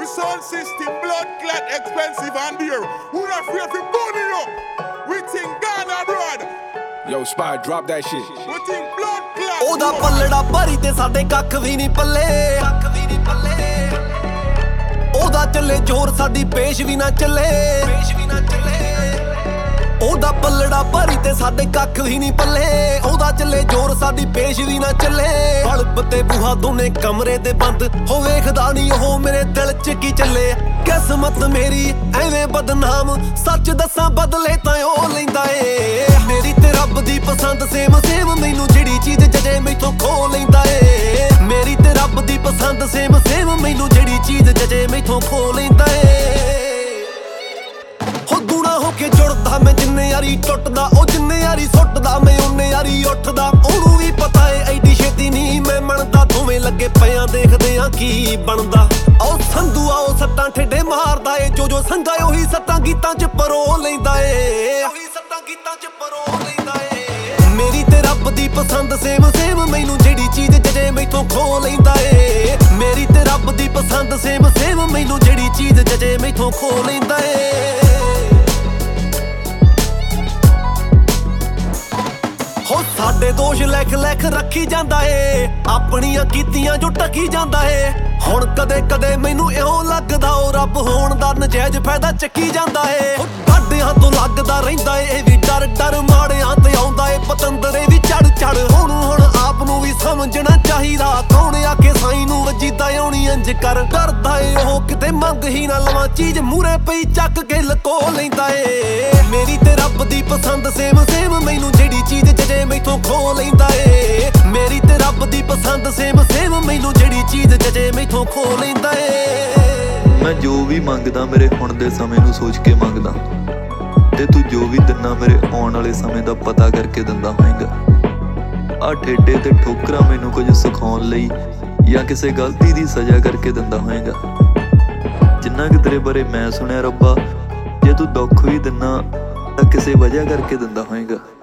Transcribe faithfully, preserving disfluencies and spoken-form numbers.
sound system, blood clot, expensive and dear. Who not afraid for money up? We think Ghana abroad. Yo, Spy, drop that shit. We think blood clot. ਉਹਦਾ ਪੱਲੜਾ ਭਰੀ ਤੇ ਸਾਡੇ ਕੱਖ ਵੀ ਨਹੀਂ ਪੱਲੇ ਕੱਖ ਵੀ ਨਹੀਂ ਪੱਲੇ ਉਹਦਾ ਚੱਲੇ ਜ਼ੋਰ ਸਾਡੀ ਪੇਸ਼ ਵੀ ਨਾ ਚੱਲੇ ਪੇਸ਼ ਵੀ ਨਾ ਚੱਲੇ ਉਹਦਾ ਪੱਲੜਾ ਭਰੀ ਤੇ ਸਾਡੇ ਕੱਖ ਵੀ ਨਹੀਂ ਪੱਲੇ ਉਹਦਾ ਚੱਲੇ ਜ਼ੋਰ ਸਾਡੀ ਪੇਸ਼ ਵੀ ਨਾ ਚੱਲੇ ਬਲਬ ਤੇ ਬੂਹਾ ਦੋਨੇ ਕਮਰੇ ਦੇ ਬੰਦ ਹੋ ਵੇਖਦਾ ਨਹੀਂ ਉਹ ਮੇਰੇ ਦਿਲ 'ਚ ਕੀ ਚੱਲੇ ਕਿਸਮਤ ਮੇਰੀ ਐਵੇਂ ਬਦਨਾਮ ਸੱਚ ਦੱਸਾਂ ਬਦਲੇ ਤਾਂ ਉਹ ਲੈਂਦਾ ਏ ਮੇਰੀ ਤੇ ਰੱਬ ਦੀ ਪਸੰਦ ਸੇਮ ਸੇਮ ਮੈਨੂੰ ਜਿਹੜੀ ਚੀਜ਼ ਜਜੇ ਮੈਥੋਂ ਖੋ ਲੈਂਦਾ ਏ ਮੇਰੀ ਤੇ ਰੱਬ ਦੀ ਪਸੰਦ ਸੇਮ ਸੇਮ ਮੈਨੂੰ ਜਿਹੜੀ ਚੀਜ਼ ਜਜੇ ਮੈਥੋਂ ਖੋ ਲੈਂਦਾ ਏ ਹੋ ਦੂਣਾ ਹੋ ਕੇ ਜੁੜਦਾ ਮੈਂ ਜਿੰਨੇ ਯਾਰੀ ਟੁੱਟਦਾ ਉਹ ਜਿੰਨੇ ਯਾਰੀ ਸੁੱਟਦਾ ਮੈਂ ਉਹਨੇ ਯਾਰੀ ਉੱਠਦਾ ਉਹਨੂੰ ਵੀ ਪਤਾ ਏ ਐਡੀ ਛੇਤੀ ਨਹੀਂ ਮੈਂ ਮੰਨਦਾ ਦੋਵੇਂ ਲੱਗੇ ਪਿਆਂ ਦੇਖਦੇ ਆ ਕੀ ਬਣਦਾ ਉਹ ਸੰਧੂ ਆਓ ਸੱਟਾਂ ਠੇਡੇ ਮਾਰਦਾ ਏ ਜੋ ਜੋ ਸੰਗਾ ਉਹੀ ਸੱਟਾਂ ਗੀਤਾਂ 'ਚ ਪਰੋ ਲੈਂਦਾ ਏ ਉਹੀ ਸੱਟਾਂ ਗੀਤਾਂ 'ਚ ਪਰੋ ਲੈਂਦਾ ਏ ਮੇਰੀ ਤੇ ਰੱਬ ਦੀ ਪਸੰਦ ਸੇਮ ਸੇਮ ਮੈਨੂੰ ਜਿਹੜੀ ਚੀਜ਼ ਜਜੇ ਮੈਥੋਂ ਖੋ ਲੈਂਦਾ ਏ ਮੇਰੀ ਤੇ ਰੱਬ ਦੀ ਪਸੰਦ ਸੇਮ ਸੇਮ ਮੈਨੂੰ ਜਿਹੜੀ ਚੀਜ਼ ਜਜੇ ਮੈਥੋਂ ਖੋ ਲੈਂਦਾ ਏ ਹੋ ਸਾਡੇ ਦੋਸ਼ ਲਿਖ ਲਿਖ ਰੱਖੀ ਜਾਂਦਾ ਏ ਆਪਣੀਆਂ ਕੀਤੀਆਂ ਜੋ ਟਕੀ ਜਾਂਦਾ ਏ ਹੁਣ ਕਦੇ ਕਦੇ ਮੈਨੂੰ ਇਉਂ ਲੱਗਦਾ ਉਹ ਰੱਬ ਹੋਣ ਦਾ ਨਜਾਇਜ਼ ਫਾਇਦਾ ਚੱਕੀ ਜਾਂਦਾ ਏ ਡਾਡਿਆਂ ਤੋਂ ਲੱਗਦਾ ਰਹਿੰਦਾ ਏ ਇਹ ਵੀ ਡਰ ਡਰ ਮਾੜਿਆਂ ਤੇ ਆਉਂਦਾ ਏ ਪਤੰਦਰੇ ਵੀ ਚੜ ਚੜ ਹੁਣ ਹੁਣ ਆਪ ਨੂੰ ਵੀ ਸਮਝਣਾ ਚਾਹੀਦਾ ਕੌਣ ਆਖੇ ਸਾਈ ਨੂੰ ਵਜੀਦਾ ਆਉਣੀ ਇੰਜ ਕਰ ਡਰਦਾ ਏ ਉਹ ਕਿਤੇ ਮੰਗ ਹੀ ਨਾ ਲਵਾਂ ਚੀਜ਼ ਮੂਰੇ ਪਈ ਚੱਕ ਕੇ ਲਕੋ ਲੈਂਦਾ ਏ ਮੇਰੀ ਤੇ ਰੱਬ ਦੀ ਪਸੰਦ ਸੇਮ ਸੇਮ ਮੈਨੂੰ ਜਿਹੜੀ ਚੀਜ਼ ਜਜੇ ਮੈਥੋਂ ਖੋ ਲੈਂਦਾ ਏ ਮੇਰੀ ਤੇ ਰੱਬ ਦੀ ਪਸੰਦ ਸੇਮ ਸੇਮ ਮੈਨੂੰ ਜਿਹੜੀ ਚੀਜ਼ ਜਜੇ ਮੈਥੋਂ ਖੋ ਲੈਂਦਾ ਏ ਮੈਂ ਜੋ ਵੀ ਮੰਗਦਾ ਮੇਰੇ ਹੁਣ ਦੇ ਸਮੇਂ ਨੂੰ ਸੋਚ ਕੇ ਮੰਗਦਾ ਤੇ ਤੂੰ ਜੋ ਵੀ ਦਿੰਨਾ ਮੇਰੇ ਆਉਣ ਵਾਲੇ ਸਮੇਂ ਦਾ ਪਤਾ ਕਰਕੇ ਦਿੰਦਾ ਹੋਏਗਾ ਆ ਠੇਡੇ ਤੇ ਠੋਕਰਾਂ ਮੈਨੂੰ ਕੁਝ ਸਿਖਾਉਣ ਲਈ ਜਾਂ ਕਿਸੇ ਗਲਤੀ ਦੀ ਸਜ਼ਾ ਕਰਕੇ ਦਿੰਦਾ ਹੋਏਗਾ ਜਿੰਨਾ ਕਿ ਤੇਰੇ ਬਾਰੇ ਮੈਂ ਸੁਣਿਆ ਰੱਬਾ ਜੇ ਤੂੰ ਦੁੱਖ ਵੀ ਦਿੰਨਾ ਤਾਂ ਕਿਸੇ ਵਜ੍ਹਾ ਕਰਕੇ ਦਿੰਦਾ ਹੋਏਗਾ।